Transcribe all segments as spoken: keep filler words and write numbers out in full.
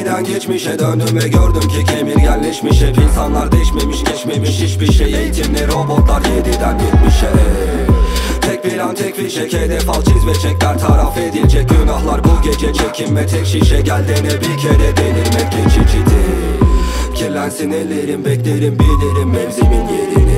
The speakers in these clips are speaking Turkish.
Yeniden geçmişe döndüm ve gördüm ki kemirgenleşmiş hep insanlar, değişmemiş geçmemiş hiçbir şey. Eğitimli robotlar yediden yetmişe. Tek plan tek fişek, hedef al çiz ve çek, bertaraf edilecek günahlar bu gece. Çekinme tek şişe, gel dene bir kere, delirmek geçicidir. Kirlensin ellerim, beklerim bilirim mevzimin yerini.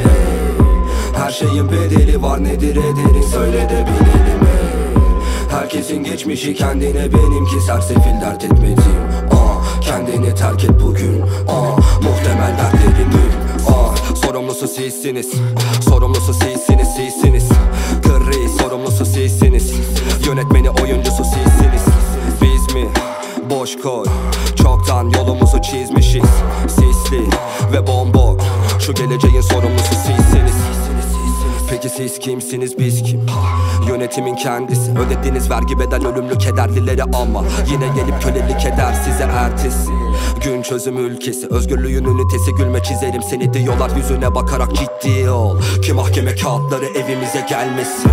Her şeyin bedeli var, nedir ederin söyle de bilelim. Herkesin geçmişi kendine, benimki sersefil dert etmediğim. Aa, kendini terk et bugün. Aa, muhtemel dertlerimin. Aa, sorumlusu sizsiniz, sorumlusu sizsiniz, sizsiniz. Kırrı sorumlusu sizsiniz, yönetmeni oyuncusu sizsiniz. Biz mi? Boş koy, çoktan yolumuzu çizmişiz. Sisli ve bombok, şu geleceğin sorumlusu sizsiniz. Peki siz kimsiniz, biz kim? Yönetimin kendisi. Ödediğiniz vergi bedel ölümlü kederlilere, ama yine gelip kölelik eder size ertesi gün. Çözüm ülkesi, özgürlüğün ünitesi. Gülme çizelim seni diyorlar, yüzüne bakarak ciddi ol ki mahkeme kağıtları evimize gelmesin.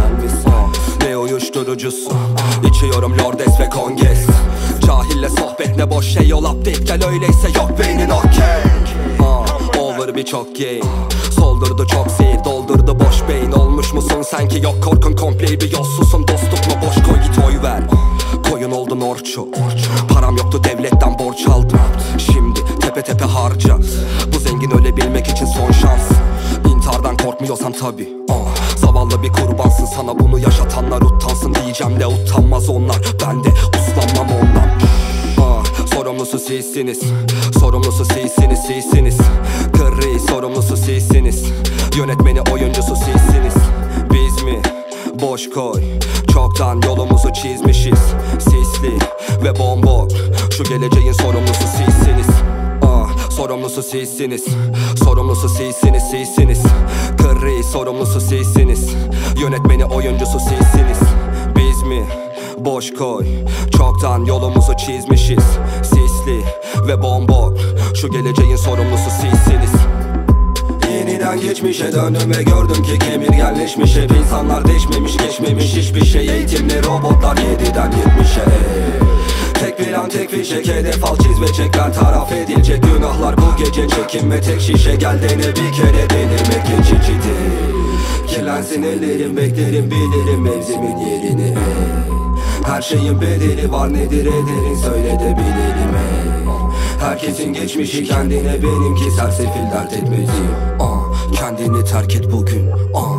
Ne uyuşturucusu, içiyorum Lordes ve Konges. Cahille sohbet ne boş şey, yol update gel, öyleyse yok beynin okey. uh, Over birçok game, soldurdu çok seyir, doldurdu boş beyin. Olmuş musun sanki, yok korkun komple bir yolsuzum. Dostluk mu boş, koy git oy ver. Koyun oldun orço, param yoktu devletten borç aldım. Şimdi tepe tepe harca, bu zengin ölebilmek için son şans. İntihardan korkmuyorsan tabi, uh, zavallı bir kurbansın. Sana bunu yaşatanlar utansın diyeceğim de utanmaz onlar. Ben de uslanmam ondan. uh, Sorumlusu sizsiniz, sorumlusu sizsiniz, sizsiniz. Kırrı sorumlusu sizsiniz, yönetmeni oyuncusu sizsiniz. Biz mi? Boş koy, çoktan yolumuzu çizmişiz. Sisli ve bombok, şu geleceğin sorumlusu sizsiniz. uh, Sorumlusu sizsiniz, sorumlusu sizsiniz, sizsiniz. Kırrı sorumlusu sizsiniz, yönetmeni oyuncusu sizsiniz. Biz mi? Boş koy, çoktan yolumuzu çizmişiz. Sisli ve bombok, şu geleceğin sorumlusu sizsiniz. Yeniden geçmişe döndüm ve gördüm ki kemirgenleşmiş hep insanlar, değişmemiş geçmemiş hiçbir şey. Eğitimli robotlar yediden yetmişe. Tek plan tek fişek, hedef al çiz ve çek, bertaraf edilecek günahlar bu gece. Çekinme tek şişe, gel dene bir kere, delirmek geçicidir. Kirlensin ellerim, beklerim bilirim mevzimin yerini. Her şeyin bedeli var, nedir ederin söyle de bilelim. Herkesin geçmişi kendine, benimki sersefil dert etmediğim. uh, Kendini terk et bugün. uh.